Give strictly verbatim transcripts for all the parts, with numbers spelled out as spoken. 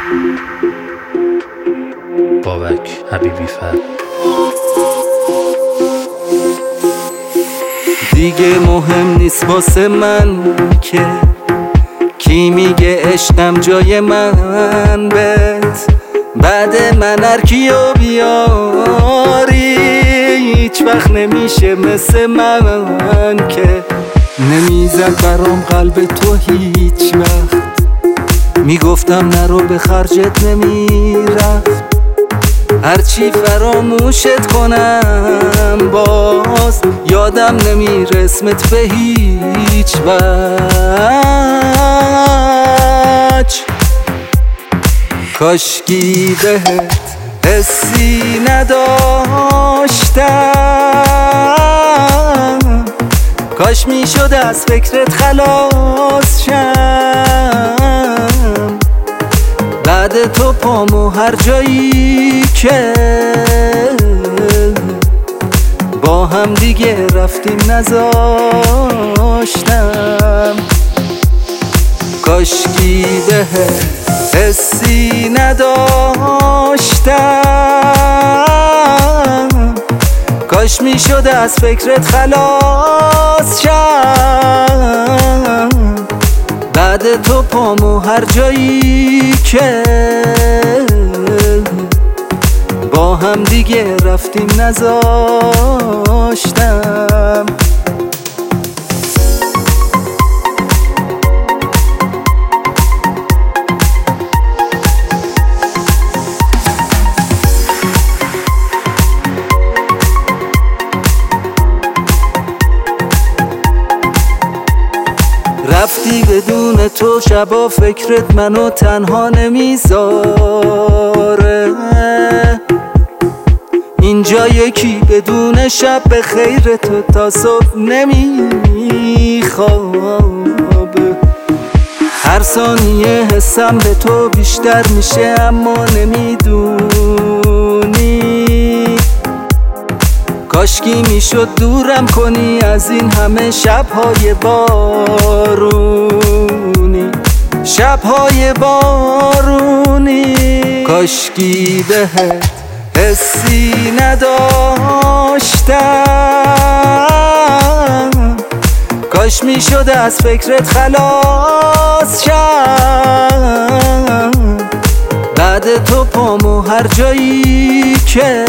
بابک حبیبی فر. دیگه مهم نیست واسه من که کی میگه عشقم جای من بهت. بعد من هر کیو بیاری هیچ وقت نمیشه مثل من که نمیزد برام قلب تو هیچ وقت. میگفتم نرو به خرجت نمیرفت. هرچی فراموشت کنم باز یادم نمیره اسمت به هیچ وجه. کاشکی بهت حسی نداشتم، کاش میشد از فکرت خلاص شم. بعد تو پامو هر جایی که با هم دیگه رفتیم نذاشتم. کاشکی بهت حسی نداشتم، کاش میشد از فکرت خلاص شم. بعد تو پامو هر جایی که با هم دیگه رفتیم نذاشتم. رفتی بدون تو شبا فکرت منو تنها نمیذاره. اینجا یکی بدون شب به خیر تو تا صبح نمیخوابه. هر ثانیه حسم به تو بیشتر میشه اما نمیدونی. کاشکی میشد دورم کنی از این همه شبهای بارونی، شبهای بارونی. کاشکی بهت حسی نداشتم، کاش میشد از فکرت خلاص شم. بعد تو پامو هر جایی که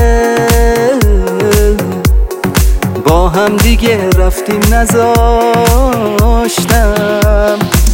با هم دیگه رفتیم نذاشتم.